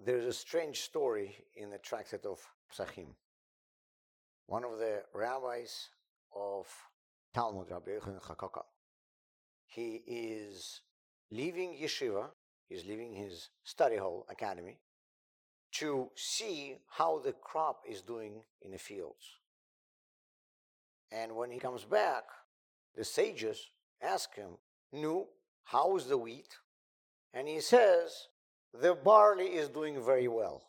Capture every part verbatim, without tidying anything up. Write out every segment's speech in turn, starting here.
There's a strange story in the tractate of Psachim. One of the rabbis of Talmud, Rabbi Yochanan Hakaka, he is leaving yeshiva, he's leaving his study hall, academy, to see how the crop is doing in the fields. And when he comes back, the sages ask him, Nu, how is the wheat? And he says, the barley is doing very well.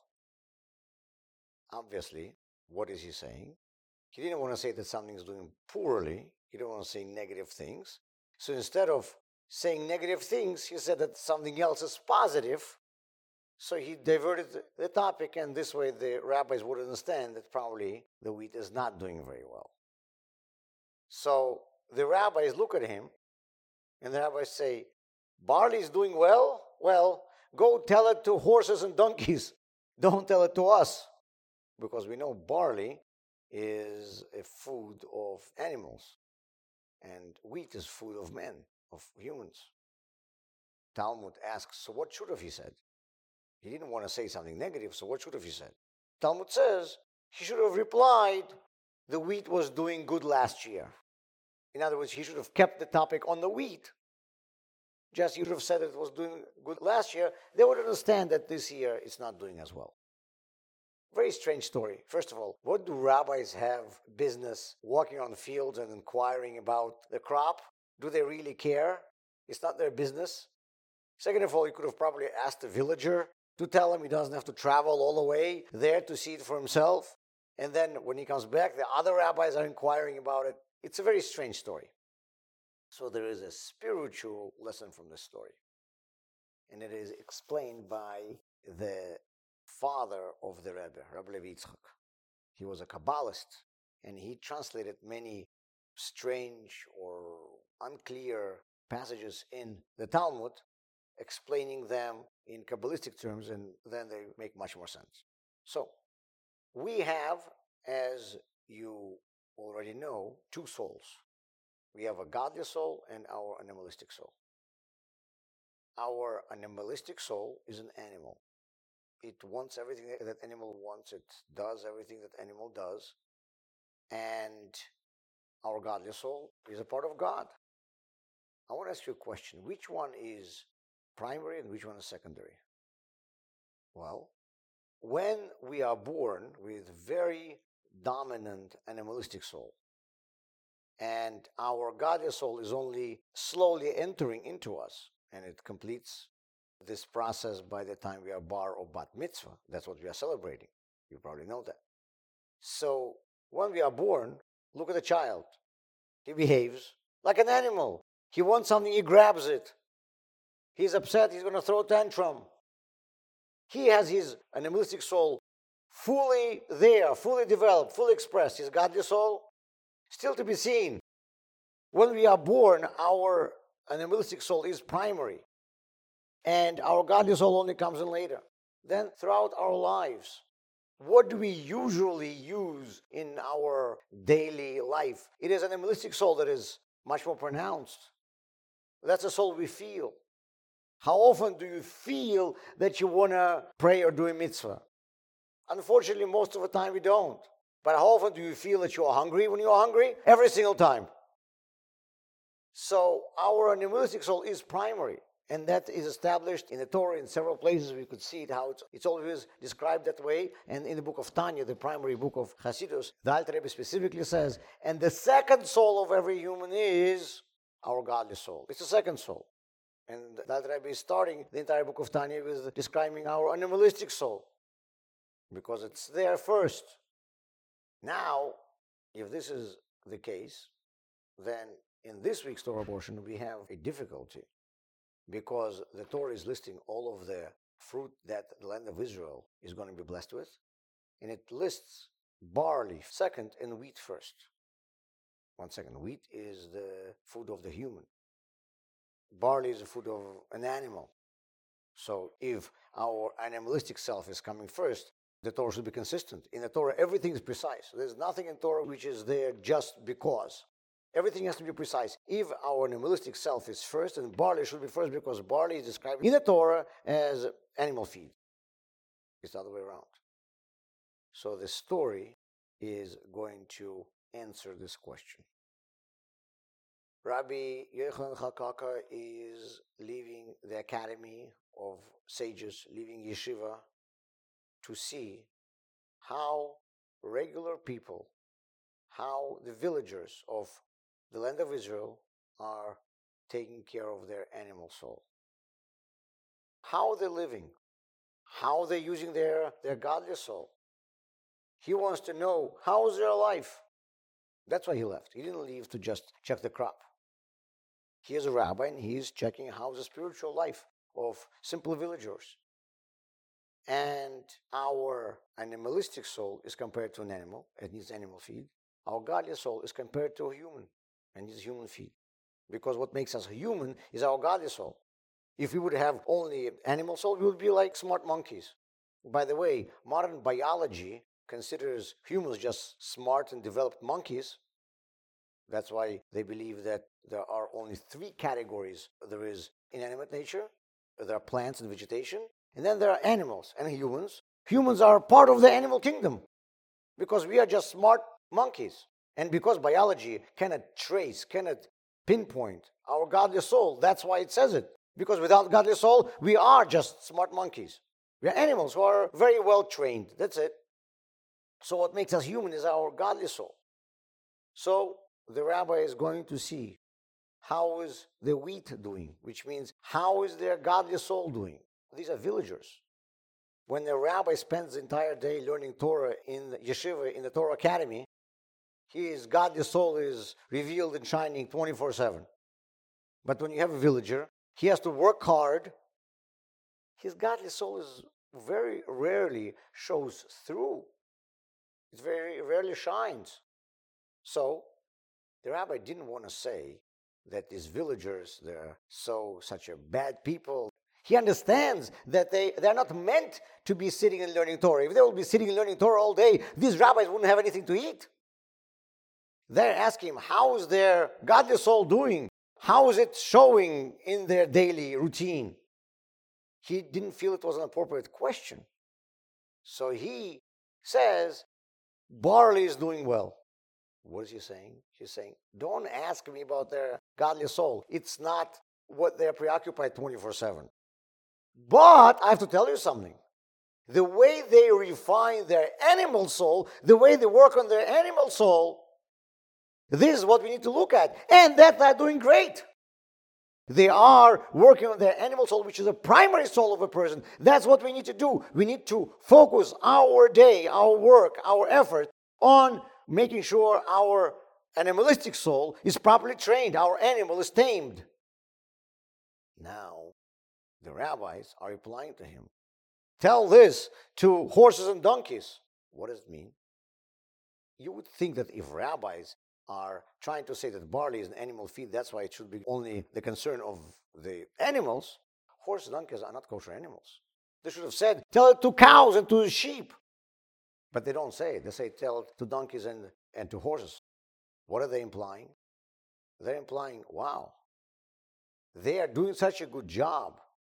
Obviously, what is he saying? He didn't want to say that something is doing poorly. He didn't want to say negative things. So instead of saying negative things, he said that something else is positive. So he diverted the topic, and this way the rabbis would understand that probably the wheat is not doing very well. So the rabbis look at him, and the rabbis say, barley is doing well? Well, go tell it to horses and donkeys. Don't tell it to us. Because we know barley is a food of animals. And wheat is food of men, of humans. Talmud asks, so what should have he said? He didn't want to say something negative, so what should have he said? Talmud says, he should have replied, the wheat was doing good last year. In other words, he should have kept the topic on the wheat. Just he should have said it was doing good last year. They would understand that this year it's not doing as well. Very strange story. First of all, what do rabbis have business walking on the fields and inquiring about the crop? Do they really care? It's not their business. Second of all, he could have probably asked a villager to tell him he doesn't have to travel all the way there to see it for himself. And then when he comes back, the other rabbis are inquiring about it. It's a very strange story. So there is a spiritual lesson from this story. And it is explained by the father of the Rebbe, Rabbi Levi Yitzchak. He was a Kabbalist, and he translated many strange or unclear passages in the Talmud, explaining them in Kabbalistic terms, and then they make much more sense. So, we have, as you already know, two souls. We have a godly soul and our animalistic soul. Our animalistic soul is an animal. It wants everything that animal wants. It does everything that animal does. And our godly soul is a part of God. I want to ask you a question. Which one is primary and which one is secondary? Well, when we are born with very dominant animalistic soul, and our godly soul is only slowly entering into us, and it completes this process by the time we are bar or bat mitzvah. That's what we are celebrating. You probably know that. So when we are born, look at the child. He behaves like an animal. He wants something, he grabs it. He's upset, he's going to throw a tantrum. He has his animalistic soul fully there, fully developed, fully expressed. His godly soul, still to be seen. When we are born, our animalistic soul is primary. And our godly soul only comes in later. Then throughout our lives, what do we usually use in our daily life? It is an animalistic soul that is much more pronounced. That's a soul we feel. How often do you feel that you want to pray or do a mitzvah? Unfortunately, most of the time we don't. But how often do you feel that you are hungry when you are hungry? Every single time. So our animalistic soul is primary. And that is established in the Torah in several places. We could see it, how it's, it's always described that way. And in the book of Tanya, the primary book of Hasidus, the Alter Rebbe specifically says, and the second soul of every human is our godly soul. It's the second soul. And the Alter Rebbe is starting the entire book of Tanya with describing our animalistic soul, because it's there first. Now, if this is the case, then in this week's Torah portion, we have a difficulty. Because the Torah is listing all of the fruit that the land of Israel is going to be blessed with. And it lists barley second and wheat first. One second. Wheat is the food of the human. Barley is the food of an animal. So if our animalistic self is coming first, the Torah should be consistent. In the Torah, everything is precise. There's nothing in Torah which is there just because. Everything has to be precise. If our animalistic self is first, then barley should be first, because barley is described in the Torah as animal feed. It's the other way around. So the story is going to answer this question. Rabbi Yochanan Hakaka is leaving the academy of sages, leaving yeshiva, to see how regular people, how the villagers of the land of Israel are taking care of their animal soul. How they're living, how they're using their, their godly soul. He wants to know how is their life. That's why he left. He didn't leave to just check the crop. He is a rabbi and he is checking how's the spiritual life of simple villagers. And our animalistic soul is compared to an animal and needs animal feed. Our godly soul is compared to a human and needs human feed. Because what makes us human is our godly soul. If we would have only animal soul, we would be like smart monkeys. By the way, modern biology considers humans just smart and developed monkeys. That's why they believe that there are only three categories. There is inanimate nature, there are plants and vegetation, and then there are animals and humans. Humans are part of the animal kingdom because we are just smart monkeys. And because biology cannot trace, cannot pinpoint our godly soul, that's why it says it. Because without godly soul, we are just smart monkeys. We are animals who are very well trained. That's it. So what makes us human is our godly soul. So the rabbi is going to see how is the wheat doing, which means how is their godly soul doing. These are villagers. When the rabbi spends the entire day learning Torah in the yeshiva, in the Torah academy, his godly soul is revealed and shining twenty-four seven. But when you have a villager, he has to work hard. His godly soul is very rarely shows through. It very rarely shines. So the rabbi didn't want to say that these villagers, they're so such a bad people. He understands that they, they're not meant to be sitting and learning Torah. If they will be sitting and learning Torah all day, these rabbis wouldn't have anything to eat. They're asking him, how is their godly soul doing? How is it showing in their daily routine? He didn't feel it was an appropriate question. So he says, barley is doing well. What is he saying? He's saying, don't ask me about their godly soul. It's not what they're preoccupied twenty-four seven. But I have to tell you something. The way they refine their animal soul, the way they work on their animal soul, this is what we need to look at. And that they're doing great. They are working on their animal soul, which is the primary soul of a person. That's what we need to do. We need to focus our day, our work, our effort on making sure our animalistic soul is properly trained, our animal is tamed. Now, the rabbis are replying to him. Tell this to horses and donkeys. What does it mean? You would think that if rabbis are trying to say that barley is an animal feed, that's why it should be only the concern of the animals. Horses and donkeys are not kosher animals. They should have said, tell it to cows and to sheep. But they don't say it. They say, tell it to donkeys and, and to horses. What are they implying? They're implying, wow, they are doing such a good job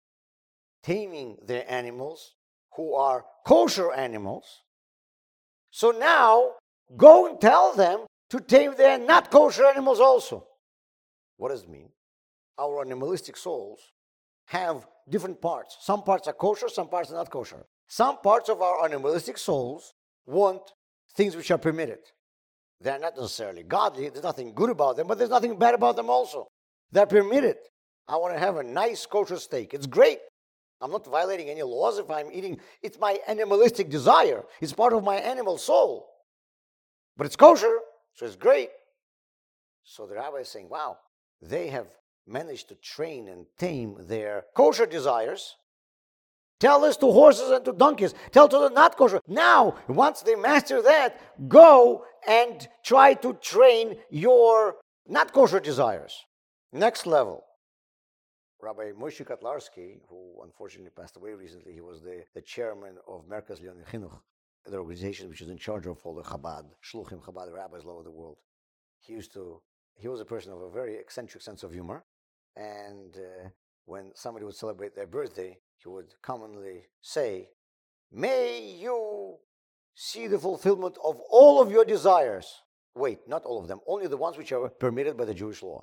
taming their animals who are kosher animals. So now, go and tell them to tame their not kosher animals also. What does it mean? Our animalistic souls have different parts. Some parts are kosher, some parts are not kosher. Some parts of our animalistic souls want things which are permitted. They're not necessarily godly. There's nothing good about them, but there's nothing bad about them also. They're permitted. I want to have a nice kosher steak. It's great. I'm not violating any laws if I'm eating. It's my animalistic desire. It's part of my animal soul. But it's kosher, so it's great. So the rabbi is saying, wow, they have managed to train and tame their kosher desires. Tell this to horses and to donkeys. Tell to the not kosher. Now, once they master that, go and try to train your not kosher desires. Next level. Rabbi Moshe Katlarsky, who unfortunately passed away recently, he was the, the chairman of Merkaz Leon Chinuch, the organization which is in charge of all the Chabad, Shluchim Chabad rabbis all over the world. He used to, he was a person of a very eccentric sense of humor. And uh, when somebody would celebrate their birthday, he would commonly say, may you see the fulfillment of all of your desires. Wait, not all of them, only the ones which are permitted by the Jewish law.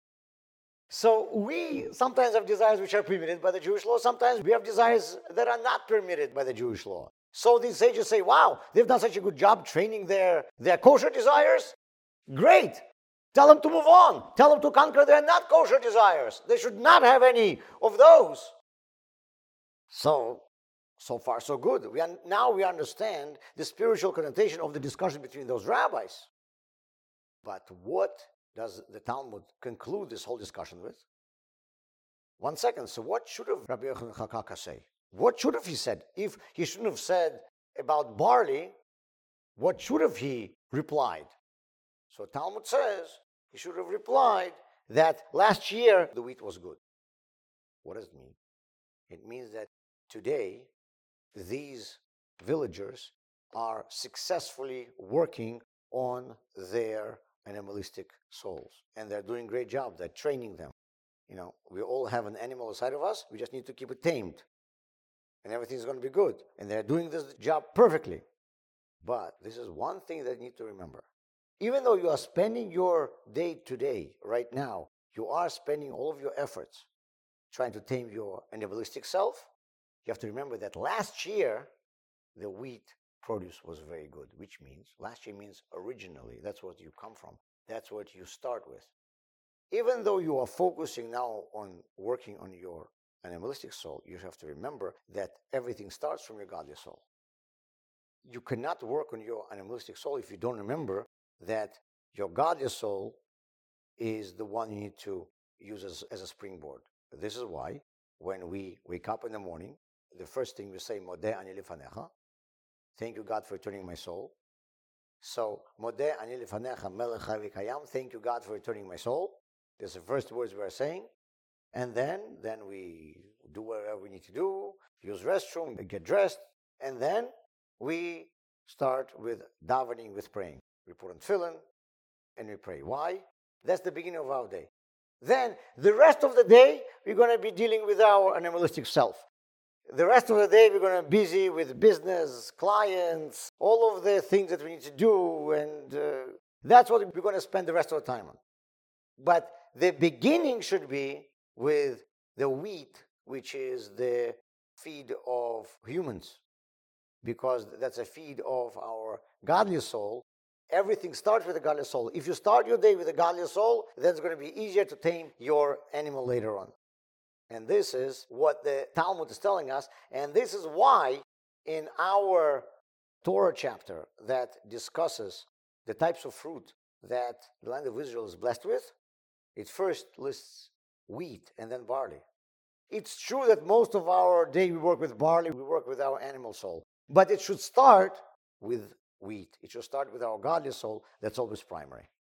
So we sometimes have desires which are permitted by the Jewish law. Sometimes we have desires that are not permitted by the Jewish law. So these sages say, wow, they've done such a good job training their, their kosher desires. Great. Tell them to move on. Tell them to conquer their not kosher desires. They should not have any of those. So, so far so good. We un- now we understand the spiritual connotation of the discussion between those rabbis. But what does the Talmud conclude this whole discussion with? One second. So what should have Rabbi Yochanan Hakaka say? What should have he said? If he shouldn't have said about barley, what should have he replied? So Talmud says he should have replied that last year the wheat was good. What does it mean? It means that today these villagers are successfully working on their animalistic souls. And they're doing a great job. They're training them. You know, we all have an animal inside of us. We just need to keep it tamed. And everything's going to be good. And they're doing this job perfectly. But this is one thing that you need to remember. Even though you are spending your day today, right now, you are spending all of your efforts trying to tame your animalistic self. You have to remember that last year, the wheat produce was very good, which means, last year means originally, that's what you come from. That's what you start with. Even though you are focusing now on working on your animalistic soul, you have to remember that everything starts from your godly soul. You cannot work on your animalistic soul if you don't remember that your godly soul is the one you need to use as, as a springboard. This is why when we wake up in the morning, the first thing we say, Modeh ani lefanecha, thank you, God, for returning my soul. So, Modeh ani lefanecha melech chai v'kayam, thank you, God, for returning my soul. This is the first words we are saying. And then, then we do whatever we need to do, use restroom, get dressed, and then we start with davening, with praying. We put on tefillin, and we pray. Why? That's the beginning of our day. Then, the rest of the day, we're going to be dealing with our animalistic self. The rest of the day, we're going to be busy with business, clients, all of the things that we need to do, and uh, that's what we're going to spend the rest of the time on. But the beginning should be with the wheat, which is the feed of humans, because that's a feed of our godly soul. Everything starts with a godly soul. If you start your day with a godly soul, then it's going to be easier to tame your animal later on. And this is what the Talmud is telling us. And this is why in our Torah chapter that discusses the types of fruit that the land of Israel is blessed with, it first lists wheat and then barley. It's true that most of our day we work with barley, we work with our animal soul. But it should start with wheat. It should start with our godly soul. That's always primary.